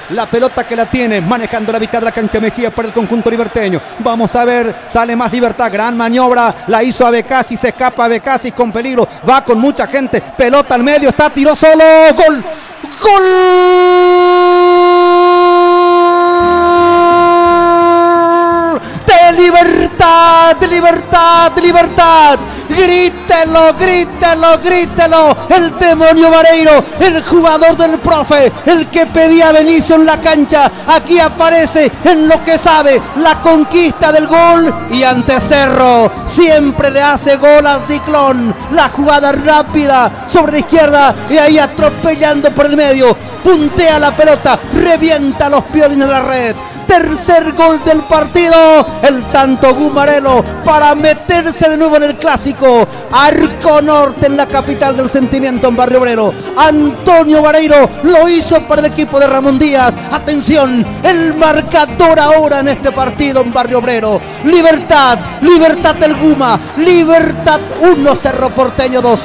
La pelota que la tiene, manejando la mitad de la cancha Mejía para el conjunto liberteño. Vamos a ver, sale más Libertad. Gran maniobra, la hizo Abecasi, se escapa Abecasi con peligro. Va con mucha gente, pelota al medio, está, tiró solo. ¡Gol! ¡Gol! ¡De Libertad! ¡De Libertad! ¡De Libertad! Grítelo, grítelo, grítelo. El demonio Vareiro, el jugador del profe, el que pedía a Benicio en la cancha. Aquí aparece en lo que sabe, la conquista del gol. Y ante Cerro siempre le hace gol al Ciclón. La jugada rápida sobre la izquierda y ahí atropellando por el medio. Puntea la pelota, revienta los piolines de la red. Tercer gol del partido, el tanto Gumarelo para meterse de nuevo en el clásico. Arco Norte en la capital del sentimiento en Barrio Obrero. Antonio Vareiro lo hizo para el equipo de Ramón Díaz. Atención, el marcador ahora en este partido en Barrio Obrero. Libertad, Libertad del Guma, Libertad 1, Cerro Porteño 2.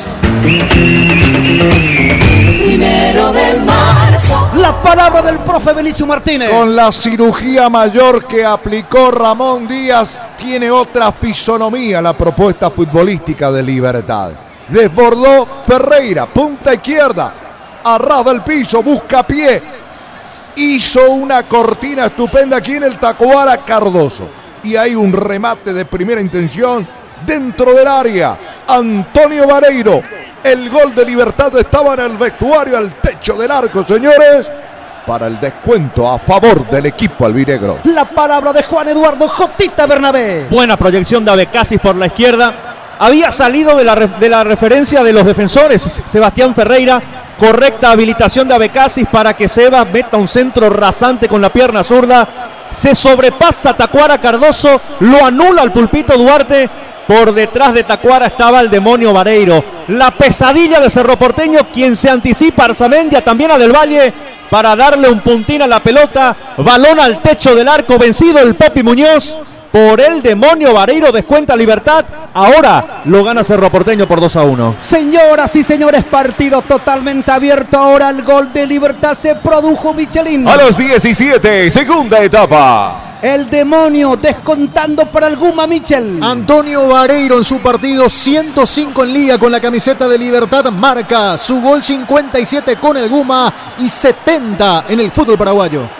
1 de marzo. La palabra del profe Benicio Martínez. Con la cirugía mayor que aplicó Ramón Díaz, tiene otra fisonomía la propuesta futbolística de Libertad. Desbordó Ferreira, punta izquierda, a ras del piso, busca pie. Hizo una cortina estupenda aquí en el Tacuara Cardoso. Y hay un remate de primera intención dentro del área. Antonio Vareiro. El gol de Libertad estaba en el vestuario, al techo del arco, señores, para el descuento a favor del equipo albinegro. La palabra de Juan Eduardo Jotita Bernabé. Buena proyección de Abecasi por la izquierda. Había salido de la referencia de los defensores, Sebastián Ferreira. Correcta habilitación de Abecasi para que Sebas meta un centro rasante con la pierna zurda. Se sobrepasa Tacuara Cardoso, lo anula al Pulpito Duarte. Por detrás de Tacuara estaba el demonio Vareiro. La pesadilla de Cerro Porteño, quien se anticipa a Arzamendia, también a Del Valle, para darle un puntín a la pelota. Balón al techo del arco, vencido el Popi Muñoz. Por el demonio Vareiro descuenta Libertad. Ahora lo gana Cerro Porteño por 2-1. Señoras y señores, partido totalmente abierto. Ahora el gol de Libertad se produjo Michelin. A los 17, segunda etapa. El demonio descontando para el Guma Michel. Antonio Vareiro en su partido 105 en liga con la camiseta de Libertad marca su gol 57 con el Guma y 70 en el fútbol paraguayo.